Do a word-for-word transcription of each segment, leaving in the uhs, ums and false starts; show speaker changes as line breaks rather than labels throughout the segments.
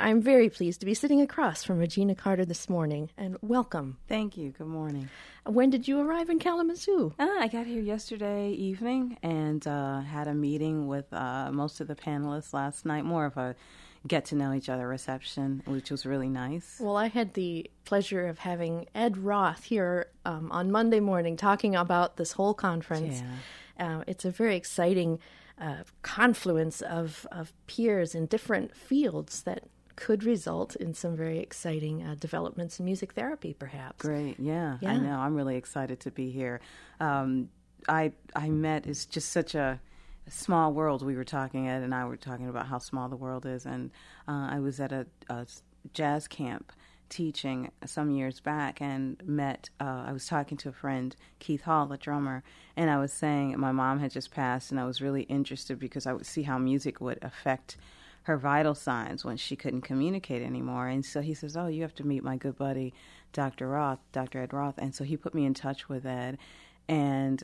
I'm very pleased to be sitting across from Regina Carter this morning, and welcome.
Thank you. Good morning.
When did you arrive in Kalamazoo?
Uh, I got here yesterday evening and uh, had a meeting with uh, most of the panelists last night, more of a get-to-know-each-other reception, which was really nice.
Well, I had the pleasure of having Ed Roth here um, on Monday morning talking about this whole conference.
Yeah.
Uh, it's a very exciting uh, confluence of, of peers in different fields that could result in some very exciting uh, developments in music therapy, perhaps.
Great, yeah,
yeah.
I know. I'm really excited to be here. Um, I I met, it's just such a small world. We were talking, Ed and I were talking about how small the world is, and uh, I was at a, a jazz camp teaching some years back and met, uh, I was talking to a friend, Keith Hall, a drummer, and I was saying my mom had just passed, and I was really interested because I would see how music would affect her vital signs when she couldn't communicate anymore. And so he says, oh, you have to meet my good buddy, Doctor Roth, Doctor Ed Roth. And so he put me in touch with Ed, and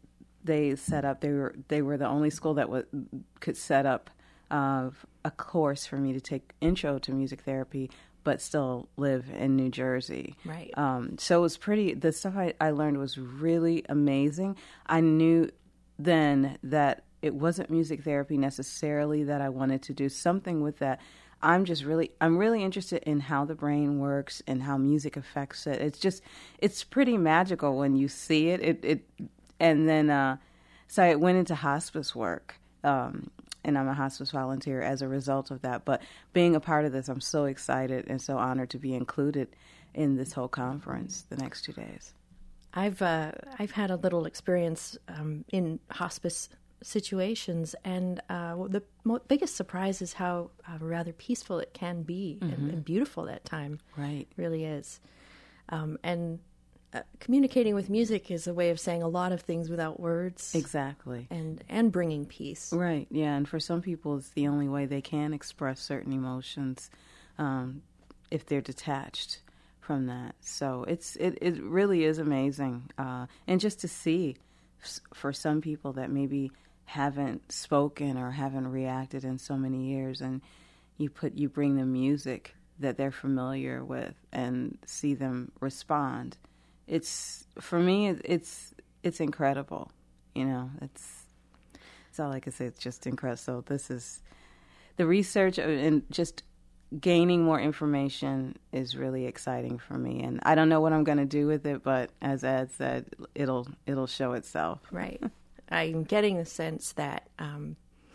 they set up, they were they were the only school that was, could set up uh, a course for me to take intro to music therapy, but still live in New Jersey.
Right.
Um, so it was pretty, the stuff I, I learned was really amazing. I knew then that it wasn't music therapy necessarily that I wanted to do something with that. I'm just really, I'm really interested in how the brain works and how music affects it. It's just, it's pretty magical when you see it. It, it, and then, uh, so I went into hospice work, um, and I'm a hospice volunteer as a result of that. But being a part of this, I'm so excited and so honored to be included in this whole conference the next two days.
I've uh, I've had a little experience um, in hospice situations, and uh, the mo- biggest surprise is how uh, rather peaceful it can be, mm-hmm. and, and beautiful that time.
Right,
really is. Um, and uh, communicating with music is a way of saying a lot of things without words.
Exactly,
and and bringing peace.
Right, yeah. And for some people, it's the only way they can express certain emotions um, if they're detached from that. So it's it, it really is amazing, uh, and just to see for some people that maybe haven't spoken or haven't reacted in so many years, and you put you bring them music that they're familiar with and see them respond. It's for me, it's it's incredible. You know, it's it's all I can say. It's just incredible. So this is the research and just gaining more information is really exciting for me, and I don't know what I'm going to do with it, but as Ed said, it'll it'll show itself.
Right. I'm getting the sense that, um,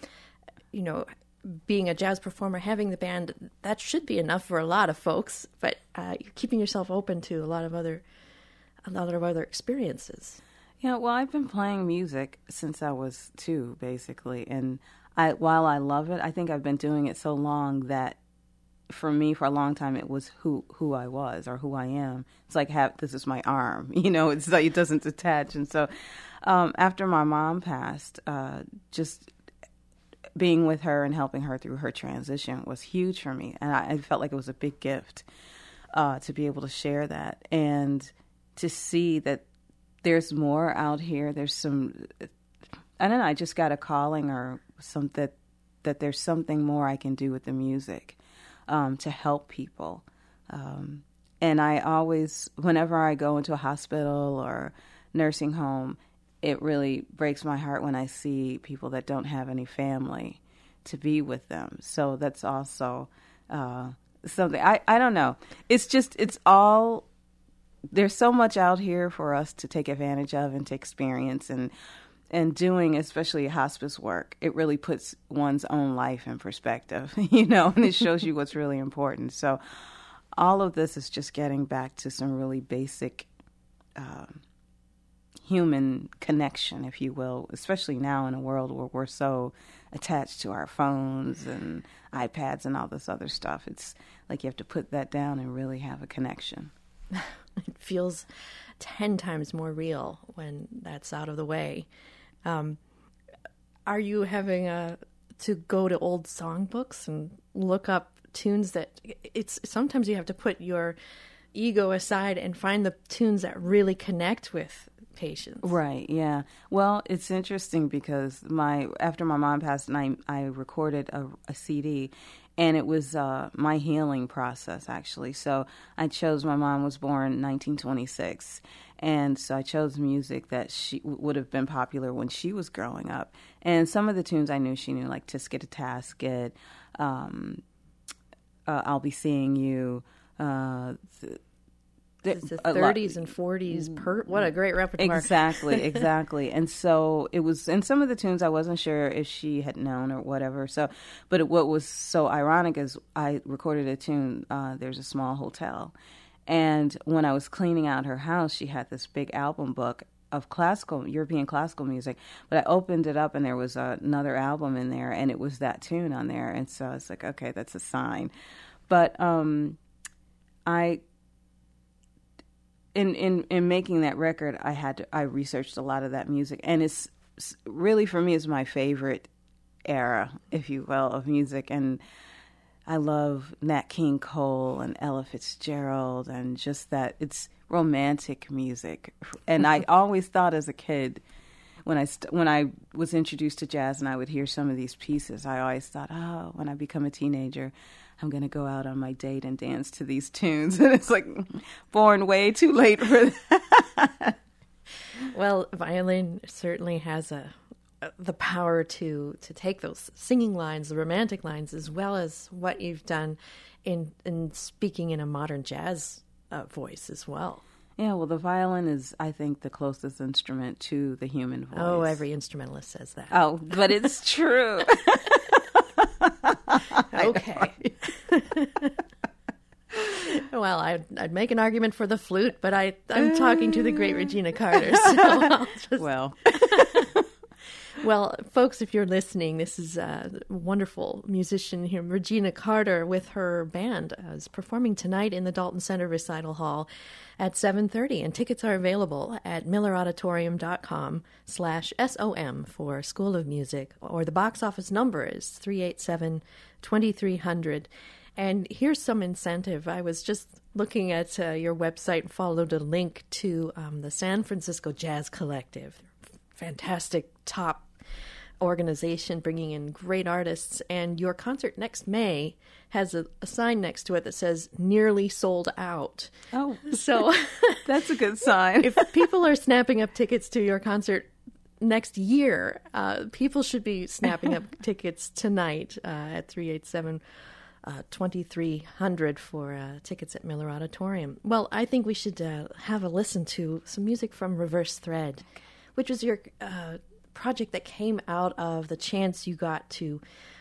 you know, being a jazz performer, having the band, that should be enough for a lot of folks, but uh, you're keeping yourself open to a lot of other, a lot of other experiences.
Yeah, well, I've been playing music since I was two, basically, and I, while I love it, I think I've been doing it so long that for me, for a long time, it was who who I was or who I am. It's like, have, this is my arm, you know, it's like it doesn't detach. And so um, after my mom passed, uh, just being with her and helping her through her transition was huge for me. And I, I felt like it was a big gift uh, to be able to share that and to see that there's more out here. There's some, I don't know, I just got a calling or some that, that there's something more I can do with the music. Um, to help people. Um, and I always, whenever I go into a hospital or nursing home, it really breaks my heart when I see people that don't have any family to be with them. So that's also uh, something, I, I don't know. It's just, it's all, there's so much out here for us to take advantage of and to experience, and And doing, especially hospice work, it really puts one's own life in perspective, you know, and it shows you what's really important. So all of this is just getting back to some really basic um, human connection, if you will, especially now in a world where we're so attached to our phones and iPads and all this other stuff. It's like you have to put that down and really have a connection.
It feels ten times more real when that's out of the way. Um, are you having a, to go to old songbooks and look up tunes that it's sometimes you have to put your ego aside and find the tunes that really connect with patients?
Right, yeah. Well, it's interesting because my after my mom passed, and I, I recorded a, a C D, and it was uh, my healing process, actually. So I chose, my mom was born in nineteen twenty-six, and so I chose music that she would have been popular when she was growing up. And some of the tunes I knew she knew, like Tisket to Tasket, um, uh, I'll Be Seeing You, uh, th-
It's the thirties and forties. Per- what a great repertoire.
Exactly, exactly. And so it was, and some of the tunes I wasn't sure if she had known or whatever. So, but it, what was so ironic is I recorded a tune, uh, There's a Small Hotel. And when I was cleaning out her house, she had this big album book of classical, European classical music. But I opened it up and there was uh, another album in there, and it was that tune on there. And so I was like, okay, that's a sign. But um, I... In, in in making that record, I had to, I researched a lot of that music, and it's really, for me, it's my favorite era, if you will, of music. And I love Nat King Cole and Ella Fitzgerald, and just that it's romantic music. And I always thought as a kid, when I st- when I was introduced to jazz and I would hear some of these pieces, I always thought, oh, when I become a teenager, I'm going to go out on my date and dance to these tunes. And it's like, born way too late for that.
Well, violin certainly has a, a the power to, to take those singing lines, the romantic lines, as well as what you've done in, in speaking in a modern jazz uh, voice as well.
Yeah, well, the violin is, I think, the closest instrument to the human voice.
Oh, every instrumentalist says that.
Oh, but it's true.
Okay. Well, I'd, I'd make an argument for the flute, but I, I'm talking to the great Regina Carter. So I'll just...
Well.
Well, folks, if you're listening, this is a wonderful musician here, Regina Carter, with her band, uh, is performing tonight in the Dalton Center Recital Hall at seven thirty, and tickets are available at millerauditorium.com slash SOM for School of Music, or the box office number is three eight seven, two three zero zero. And here's some incentive. I was just looking at uh, your website and followed a link to um, the San Francisco Jazz Collective. Fantastic top organization bringing in great artists, and your concert next May has a, a sign next to it that says nearly sold out.
Oh,
so
that's a good sign.
If people are snapping up tickets to your concert next year, uh, people should be snapping up tickets tonight uh, at three eight seven, two three zero zero for uh, tickets at Miller Auditorium. Well, I think we should uh, have a listen to some music from Reverse Thread, which was your uh, project that came out of the chance you got to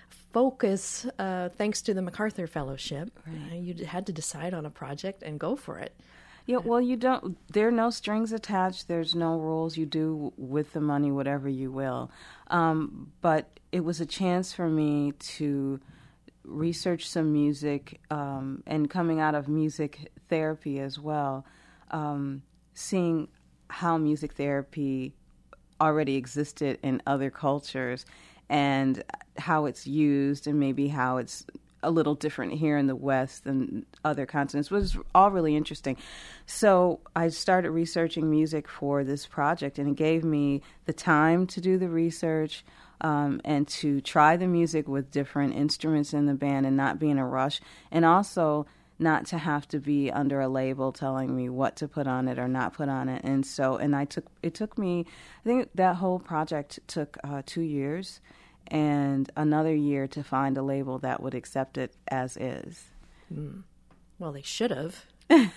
focus, uh, thanks to the MacArthur Fellowship.
Right.
Uh, you had to decide on a project and go for it.
Yeah, well, you don't, there are no strings attached. There's no rules. You do with the money whatever you will. Um, but it was a chance for me to research some music, um, and coming out of music therapy as well, um, seeing how music therapy already existed in other cultures and how it's used, and maybe how it's a little different here in the West than other continents, was all really interesting. So I started researching music for this project, and it gave me the time to do the research, um, and to try the music with different instruments in the band and not be in a rush, and also not to have to be under a label telling me what to put on it or not put on it. And so, and I took, it took me, I think that whole project took uh, two years and another year to find a label that would accept it as is.
Mm. Well, they should have.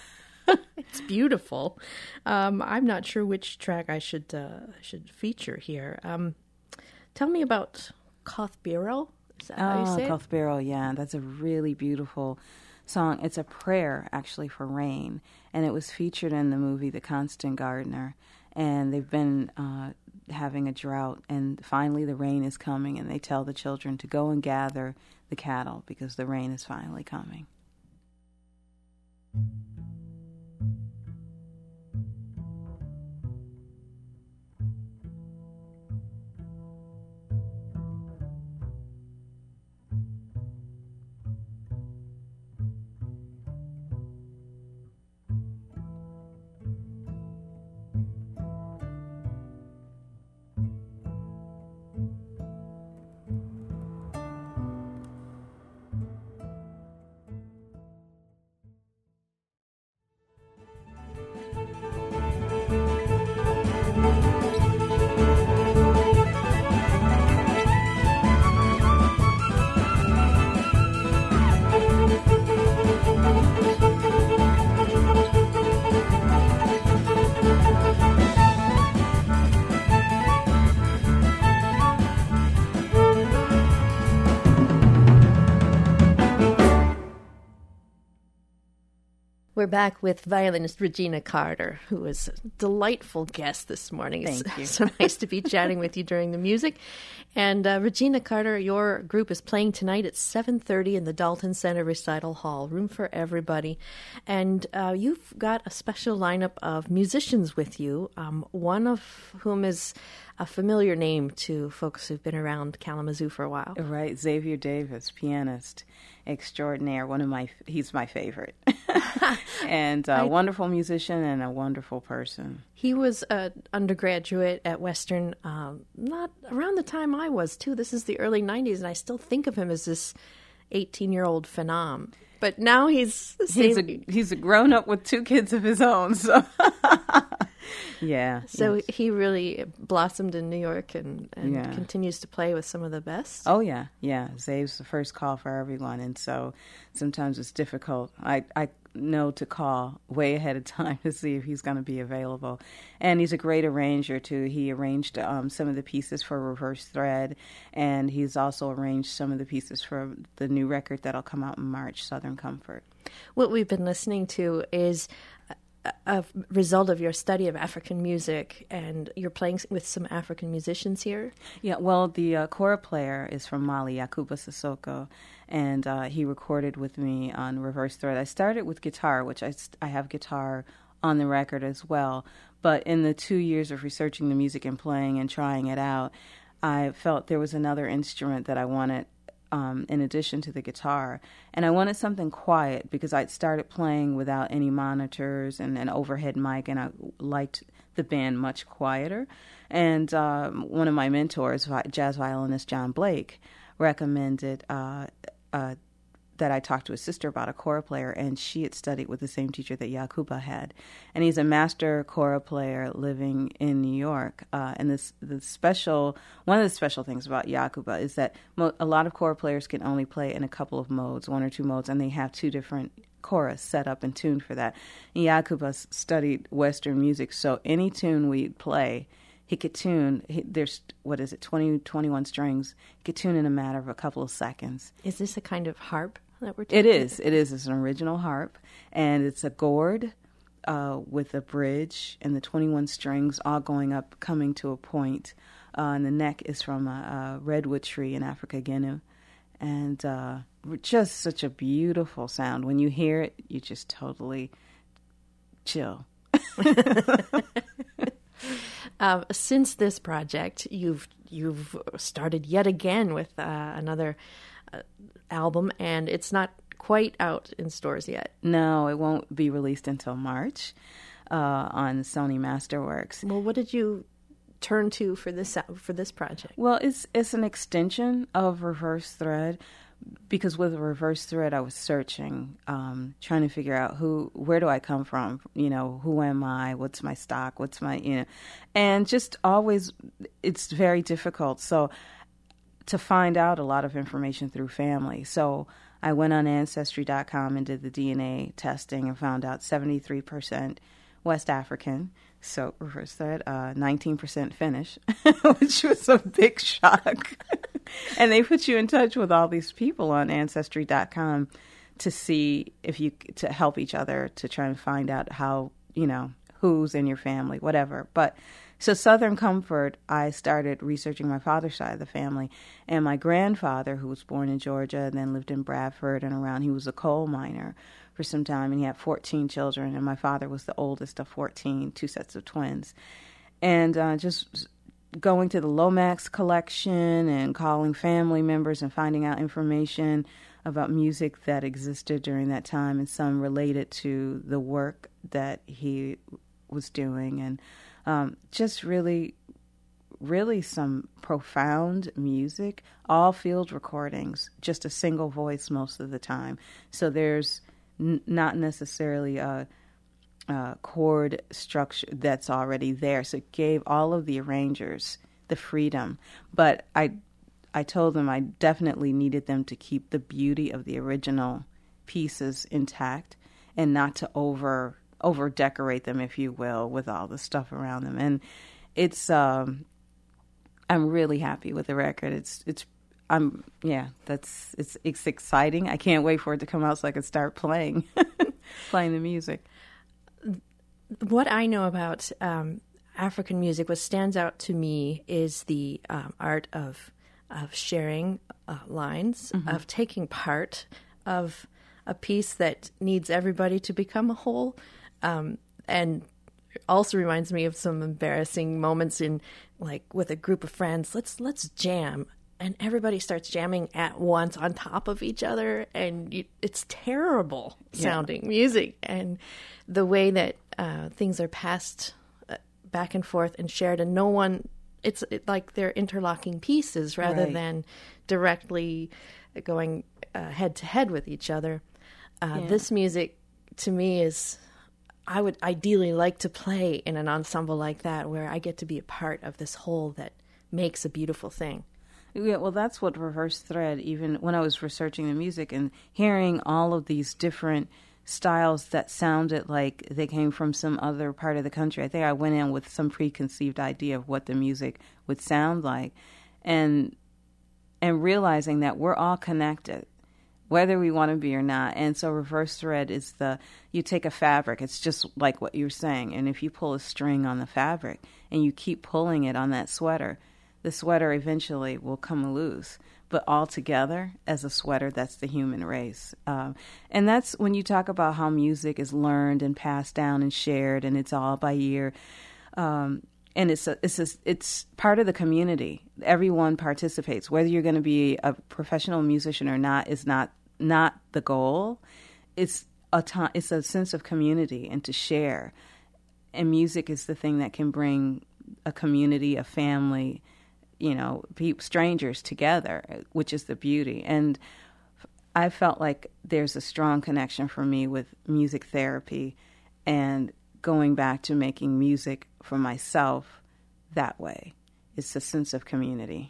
It's beautiful. Um, I'm not sure which track I should uh, should feature here. Um, tell me about Kothbiro. Is that how you say it?
Oh, Kothbiro, yeah. That's a really beautiful song. It's a prayer, actually, for rain, and it was featured in the movie The Constant Gardener. And they've been uh, having a drought, and finally the rain is coming, and they tell the children to go and gather the cattle because the rain is finally coming.
We're back with violinist Regina Carter, who is a delightful guest this morning.
Thank
it's
you.
so nice to be chatting with you during the music. And uh, Regina Carter, your group is playing tonight at seven thirty in the Dalton Center Recital Hall, room for everybody. And uh, you've got a special lineup of musicians with you, um, one of whom is a familiar name to folks who've been around Kalamazoo for a while.
Right, Xavier Davis, pianist extraordinaire. One of my, he's my favorite. And a I, wonderful musician and a wonderful person.
He was an undergraduate at Western, um, not around the time I was, too. This is the early nineties, and I still think of him as this eighteen-year-old phenom. But now he's...
He's a, he's a grown-up with two kids of his own, so... Yeah.
So
yes.
he really blossomed in New York and, and
yeah.
continues to play with some of the best.
Oh, yeah. Yeah. Zave's the first call for everyone. And so sometimes it's difficult. I, I know to call way ahead of time to see if he's going to be available. And he's a great arranger, too. He arranged um, some of the pieces for Reverse Thread. And he's also arranged some of the pieces for the new record that'll come out in March, Southern Comfort.
What we've been listening to is a result of your study of African music, and you're playing with some African musicians here?
Yeah, well, the uh, kora player is from Mali, Yakuba Sissoko, and uh, he recorded with me on Reverse Thread. I started with guitar, which I, I have guitar on the record as well, but in the two years of researching the music and playing and trying it out, I felt there was another instrument that I wanted Um, in addition to the guitar. And I wanted something quiet because I'd started playing without any monitors and an overhead mic, and I liked the band much quieter. And um, one of my mentors, jazz violinist John Blake, recommended uh, uh, that I talk to his sister about a kora player, and she had studied with the same teacher that Yakuba had. And he's a master kora player living in New York. Uh, and this the special one of the special things about Yakuba is that mo- a lot of kora players can only play in a couple of modes, one or two modes, and they have two different koras set up and tuned for that. And Yakuba studied Western music, so any tune we'd play, he could tune, he, there's, what is it, twenty, twenty-one strings, he could tune in a matter of a couple of seconds.
Is this a kind of harp that we're talking
It is. It is. It's an original harp, and it's a gourd uh, with a bridge and the twenty-one strings all going up, coming to a point. Uh, and the neck is from a, a redwood tree in Africa, Guinea. And uh, just such a beautiful sound. When you hear it, you just totally chill.
Uh, since this project, you've you've started yet again with uh, another uh, album, and it's not quite out in stores yet.
No, it won't be released until March uh, on Sony Masterworks.
Well, what did you turn to for this for this project?
Well, it's it's an extension of Reverse Thread. Because with Reverse Thread, I was searching, um, trying to figure out who, where do I come from? You know, who am I? What's my stock? What's my, you know, and just always, it's very difficult. So to find out a lot of information through family. So I went on Ancestry dot com and did the D N A testing and found out seventy-three percent West African. So Reverse Thread, uh, nineteen percent Finnish, which was a big shock. And they put you in touch with all these people on Ancestry dot com to see if you, to help each other, to try and find out how, you know, who's in your family, whatever. But so Southern Comfort, I started researching my father's side of the family. And my grandfather, who was born in Georgia and then lived in Bradford and around, he was a coal miner for some time, and he had fourteen children. And my father was the oldest of fourteen, two sets of twins. And uh, just going to the Lomax collection and calling family members and finding out information about music that existed during that time, and some related to the work that he was doing, and um, just really, really some profound music, all field recordings, just a single voice most of the time. So there's n- not necessarily a Uh, chord structure that's already there. So it gave all of the arrangers the freedom. But I I told them I definitely needed them to keep the beauty of the original pieces intact and not to over over decorate them, if you will, with all the stuff around them. And it's um, I'm really happy with the record. It's it's I'm yeah, that's it's it's exciting. I can't wait for it to come out so I can start playing. playing the music.
What I know about um, African music, what stands out to me is the um, art of of sharing uh, lines, mm-hmm. of taking part of a piece that needs everybody to become a whole, um, and also reminds me of some embarrassing moments in, like, with a group of friends. Let's let's jam, and everybody starts jamming at once on top of each other, and you, it's terrible sounding yeah. music. And the way that uh, things are passed uh, back and forth and shared, and no one, it's it, like they're interlocking pieces rather
right.
than directly going uh, head to head with each other. Uh, yeah. This music, to me, is, I would ideally like to play in an ensemble like that, where I get to be a part of this whole that makes a beautiful thing.
Yeah, well, that's what Reverse Thread, even when I was researching the music and hearing all of these different styles that sounded like they came from some other part of the country. I think I went in with some preconceived idea of what the music would sound like, and and realizing that we're all connected, whether we want to be or not. And so Reverse Thread is the, you take a fabric, it's just like what you're saying, and if you pull a string on the fabric and you keep pulling it on that sweater, the sweater eventually will come loose. But all together as a sweater, that's the human race. Um, and that's when you talk about how music is learned and passed down and shared, and it's all by ear. Um, and it's a, it's a, it's part of the community. Everyone participates. Whether you're going to be a professional musician or not is not not the goal. It's a t- it's a sense of community and to share. And music is the thing that can bring a community, a family, you know, people, strangers together, which is the beauty. And I felt like there's a strong connection for me with music therapy and going back to making music for myself that way. It's a sense of community.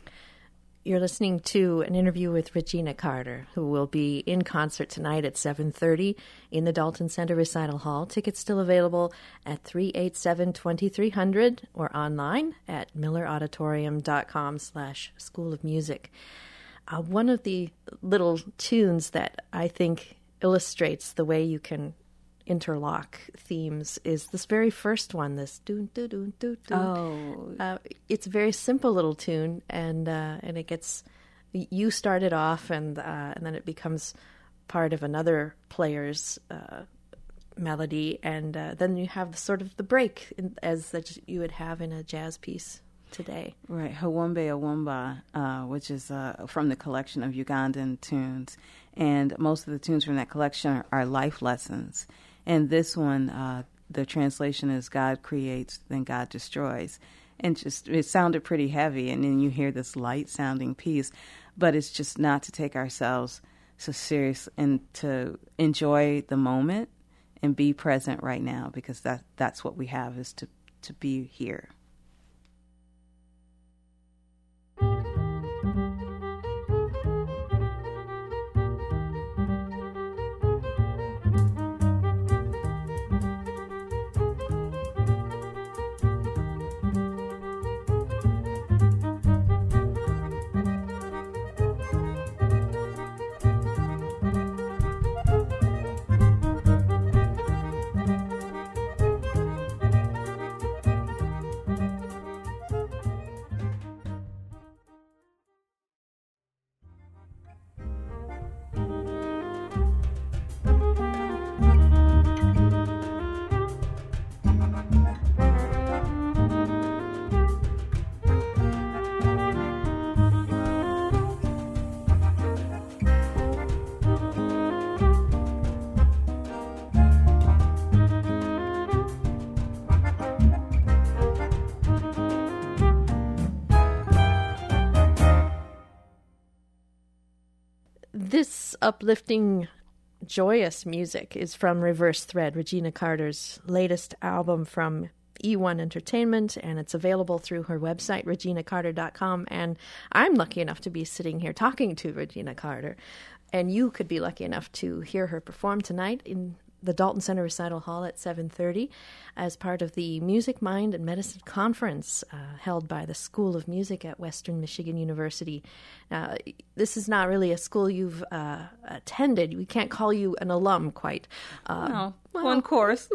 You're listening to an interview with Regina Carter, who will be in concert tonight at seven thirty in the Dalton Center Recital Hall. Tickets still available at three eight seven, two three zero zero or online at millerauditorium.com slash School of Music. Uh, one of the little tunes that I think illustrates the way you can interlock themes is this very first one, this doon doon doon doon doon.
Oh,
uh, it's a very simple little tune, and uh, and it gets, you start it off, and uh, and then it becomes part of another player's uh, melody, and uh, then you have sort of the break in, as that you would have in a jazz piece today.
Right, Hawumbe Awumba, uh, which is uh, from the collection of Ugandan tunes, and most of the tunes from that collection are, are life lessons. And this one, uh, the translation is God creates, then God destroys. And just, it sounded pretty heavy, and then you hear this light-sounding piece. But it's just not to take ourselves so serious and to enjoy the moment and be present right now, because that that's what we have, is to, to be here.
This uplifting, joyous music is from Reverse Thread, Regina Carter's latest album from E one Entertainment, and it's available through her website, regina carter dot com. And I'm lucky enough to be sitting here talking to Regina Carter, and you could be lucky enough to hear her perform tonight in the Dalton Center Recital Hall at seven thirty as part of the Music, Mind, and Medicine Conference uh, held by the School of Music at Western Michigan University. Now, this is not really a school you've uh, attended. We can't call you an alum quite. Uh,
no,
well,
one course.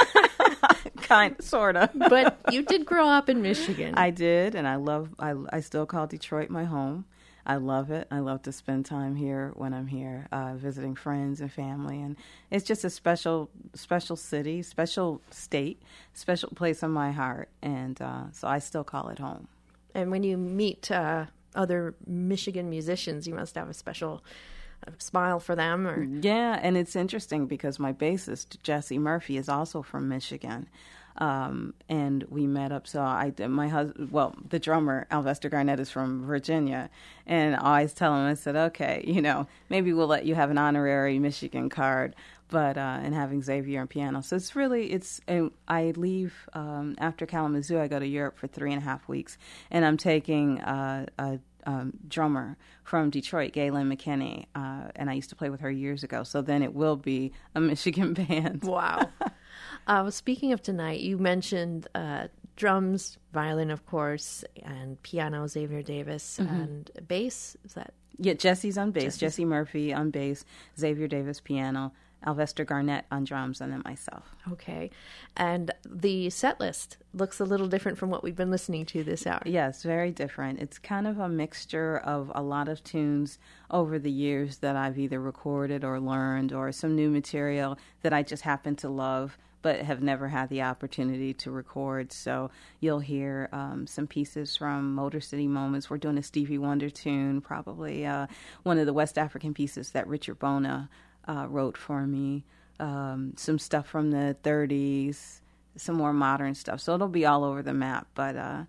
Kind, sort of.
But you did grow up in Michigan.
I did, and I love, I, I still call Detroit my home. I love it. I love to spend time here when I'm here, uh, visiting friends and family. And it's just a special, special city, special state, special place in my heart. And uh, so I still call it home.
And when you meet uh, other Michigan musicians, you must have a special uh, smile for them. Or
Yeah, and it's interesting because my bassist, Jesse Murphy, is also from Michigan. Um, and we met up. So I, my husband, well, the drummer, Alvester Garnett, is from Virginia. And I always tell him, I said, okay, you know, maybe we'll let you have an honorary Michigan card, but, uh, and having Xavier on piano. So it's really, it's, and I leave, um, after Kalamazoo, I go to Europe for three and a half weeks. And I'm taking, uh, a, Um, drummer from Detroit, Galen McKinney, uh, and I used to play with her years ago. So then it will be a Michigan band.
Wow. uh, well, speaking of tonight, you mentioned uh, drums, violin, of course, and piano, Xavier Davis, mm-hmm. and bass. Is that?
Yeah, Jesse's on bass,
Jesse's...
Jesse Murphy on bass, Xavier Davis piano, Alvester Garnett on drums, and then myself.
Okay. And the set list looks a little different from what we've been listening to this hour.
Yes, very different. It's kind of a mixture of a lot of tunes over the years that I've either recorded or learned, or some new material that I just happen to love but have never had the opportunity to record. So you'll hear um, some pieces from Motor City Moments. We're doing a Stevie Wonder tune, probably uh, one of the West African pieces that Richard Bona Uh, wrote for me, um, some stuff from the thirties, some more modern stuff. So it'll be all over the map. But uh,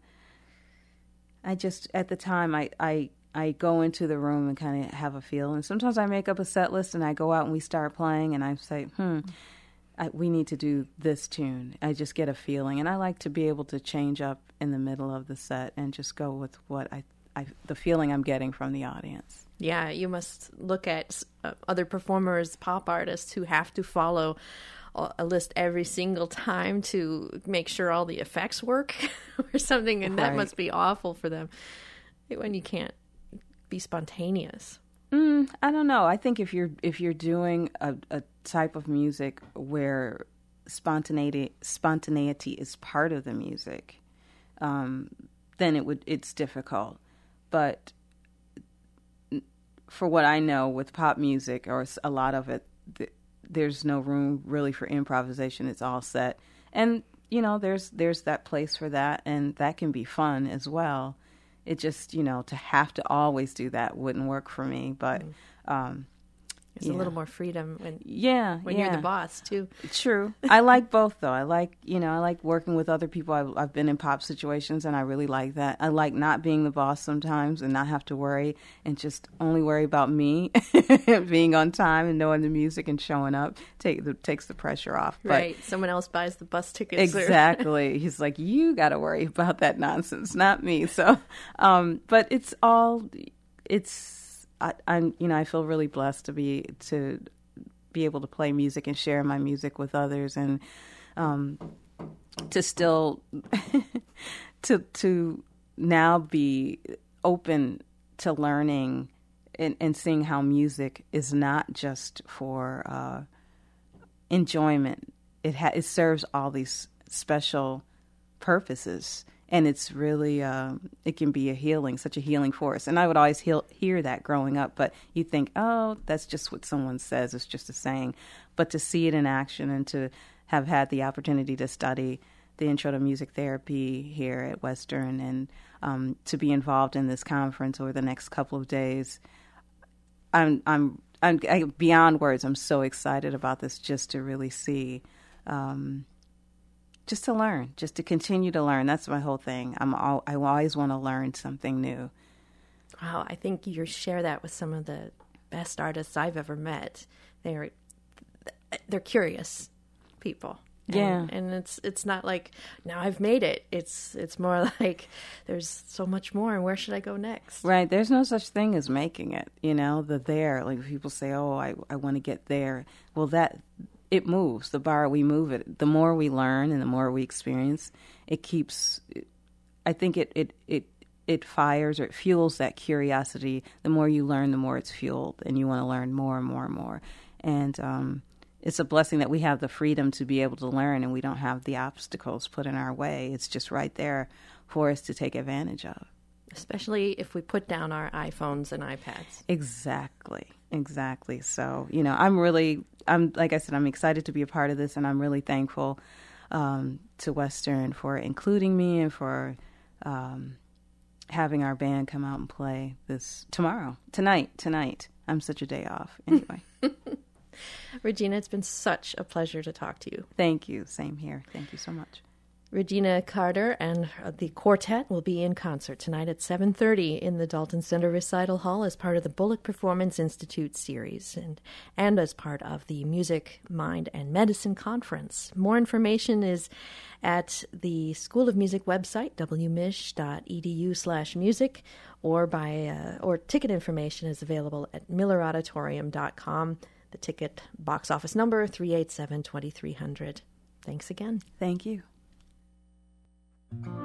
I just, at the time, I, I, I go into the room and kind of have a feel. And sometimes I make up a set list and I go out and we start playing and I say, hmm, I, we need to do this tune. I just get a feeling. And I like to be able to change up in the middle of the set and just go with what I, I the feeling I'm getting from the audience.
Yeah, you must look at uh, other performers, pop artists who have to follow a list every single time to make sure all the effects work or something, and right. That must be awful for them when you can't be spontaneous.
Mm, I don't know. I think if you're if you're doing a, a type of music where spontaneity spontaneity is part of the music, um, then it would it's difficult. But for what I know with pop music, or a lot of it, th- there's no room really for improvisation. It's all set. And, you know, there's there's that place for that, and that can be fun as well. It just, you know, to have to always do that wouldn't work for me. But um,
there's
yeah.
a little more freedom when
yeah,
when
yeah.
you're the boss too.
True. I like both though. I like, you know, I like working with other people. I've, I've been in pop situations and I really like that. I like not being the boss sometimes and not have to worry and just only worry about me being on time and knowing the music and showing up. Take the, takes the pressure off. But
right. Someone else buys the bus tickets.
Exactly. He's like, you got to worry about that nonsense, not me. So, um, but it's all, it's, I, I'm, you know, I feel really blessed to be to be able to play music and share my music with others, and um, to still to to now be open to learning and, and seeing how music is not just for uh, enjoyment. It ha- it serves all these special purposes. And it's really, uh, it can be a healing, such a healing force. And I would always heal, hear that growing up, but you think, oh, that's just what someone says. It's just a saying. But to see it in action and to have had the opportunity to study the Intro to Music Therapy here at Western and um, to be involved in this conference over the next couple of days, I'm, I'm, I'm I, beyond words. I'm so excited about this just to really see um Just to learn, just to continue to learn. That's my whole thing. I'm all, I always want to learn something new.
Wow, I think you share that with some of the best artists I've ever met. They're they're curious people. And,
yeah,
and it's it's not like now I've made it. It's it's more like there's so much more, and where should I go next?
Right. There's no such thing as making it. You know, the there. Like people say, oh, I I want to get there. Well, that. it moves. The bar, we move it. The more we learn and the more we experience, it keeps, I think it, it, it, it fires or it fuels that curiosity. The more you learn, the more it's fueled, and you want to learn more and more and more. And um, it's a blessing that we have the freedom to be able to learn, and we don't have the obstacles put in our way. It's just right there for us to take advantage of.
Especially if we put down our iPhones and iPads.
Exactly. Exactly. So, you know, I'm really, I'm like I said, I'm excited to be a part of this, and I'm really thankful um, to Western for including me and for um, having our band come out and play this tomorrow, tonight, tonight. I'm such a day off. Anyway.
Regina, it's been such a pleasure to talk to you.
Thank you. Same here. Thank you so much.
Regina Carter and the quartet will be in concert tonight at seven thirty in the Dalton Center Recital Hall as part of the Bullock Performance Institute series and, and as part of the Music, Mind, and Medicine Conference. More information is at the School of Music website, w m i s h dot e d u slash music, or by uh, or ticket information is available at miller auditorium dot com. The ticket box office number three eight seven, two three zero zero. Thanks again.
Thank you.
Thank you.